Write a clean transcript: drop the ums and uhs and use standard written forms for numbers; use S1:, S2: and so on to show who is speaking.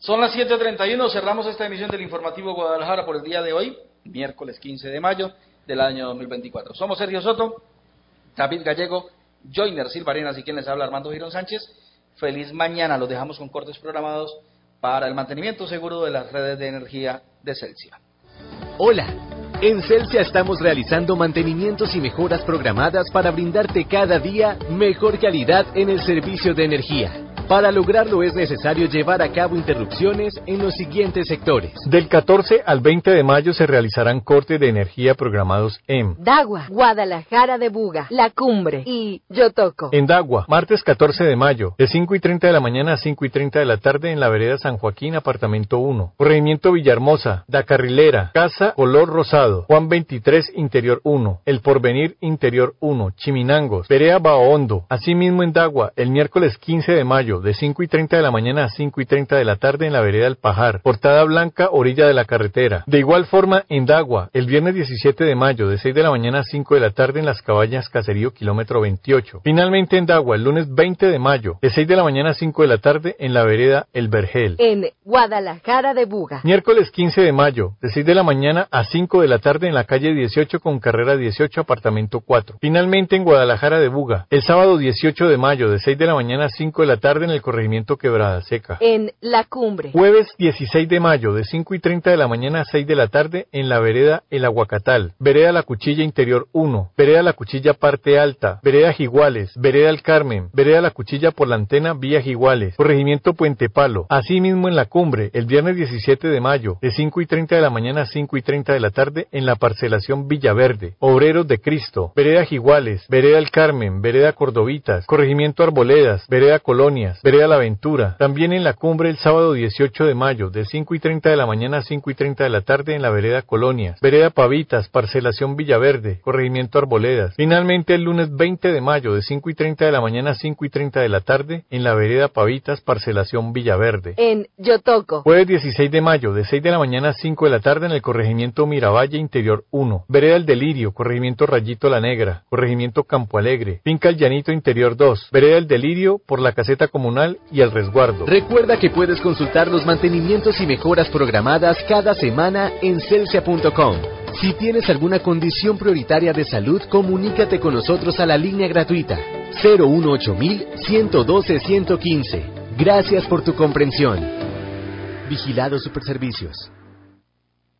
S1: Son las 7:31, cerramos esta emisión del Informativo Guadalajara por el día de hoy, miércoles 15 de mayo del año 2024. Somos Sergio Soto, David Gallego, Joyner Silva Arenas y quien les habla, Armando Girón Sánchez. Feliz mañana, los dejamos con cortes programados para el mantenimiento seguro de las redes de energía de Celsia.
S2: Hola, en Celsia estamos realizando mantenimientos y mejoras programadas para brindarte cada día mejor calidad en el servicio de energía. Para lograrlo es necesario llevar a cabo interrupciones en los siguientes sectores.
S3: Del 14 al 20 de mayo se realizarán cortes de energía programados en
S4: Dagua, Guadalajara de Buga, La Cumbre y Yotoco.
S3: En Dagua, martes 14 de mayo, de 5:30 de la mañana a 5:30 de la tarde en la vereda San Joaquín, apartamento 1. Corregimiento Villahermosa, Da Carrilera, Casa Color Rosado, Juan 23, Interior 1. El Porvenir, Interior 1. Chiminangos, vereda Bahondo. Asimismo en Dagua, el miércoles 15 de mayo, de 5:30 de la mañana a 5:30 de la tarde en la vereda El Pajar, Portada Blanca, orilla de la carretera. De igual forma, en Dagua, el viernes 17 de mayo, de 6 de la mañana a 5 de la tarde en Las Cabañas, Caserío, kilómetro 28. Finalmente en Dagua, el lunes 20 de mayo, de 6 de la mañana a 5 de la tarde en la vereda El Vergel.
S4: En Guadalajara de Buga.
S3: Miércoles 15 de mayo, de 6 de la mañana a 5 de la tarde en la calle 18 con carrera 18, apartamento 4. Finalmente en Guadalajara de Buga, el sábado 18 de mayo, de 6 de la mañana a 5 de la tarde en el corregimiento Quebrada Seca.
S4: En La Cumbre.
S3: Jueves 16 de mayo, de 5:30 de la mañana a 6 de la tarde en la vereda El Aguacatal, vereda La Cuchilla Interior 1, vereda La Cuchilla Parte Alta, vereda Jiguales, vereda El Carmen, vereda La Cuchilla por la Antena vía Jiguales, corregimiento Puente Palo. Asimismo en La Cumbre, el viernes 17 de mayo, de 5:30 de la mañana a 5:30 de la tarde en la parcelación Villaverde, Obreros de Cristo, vereda Jiguales, vereda El Carmen, vereda Cordovitas, corregimiento Arboledas, vereda Colonias, vereda La Aventura. También en La Cumbre el sábado 18 de mayo, de 5:30 de la mañana a 5:30 de la tarde en la vereda Colonias, vereda Pavitas, parcelación Villaverde, corregimiento Arboledas. Finalmente el lunes 20 de mayo, de 5:30 de la mañana a 5:30 de la tarde en la vereda Pavitas, parcelación Villaverde.
S4: En Yotoco.
S3: Jueves 16 de mayo, de 6 de la mañana a 5 de la tarde en el corregimiento Miravalle Interior 1, vereda El Delirio, corregimiento Rayito La Negra, corregimiento Campo Alegre, finca El Llanito Interior 2, vereda El Delirio por la caseta comunal y el resguardo.
S2: Recuerda que puedes consultar los mantenimientos y mejoras programadas cada semana en celsia.com. Si tienes alguna condición prioritaria de salud, comunícate con nosotros a la línea gratuita 018-112-115. Gracias por tu comprensión. Vigilado Superservicios.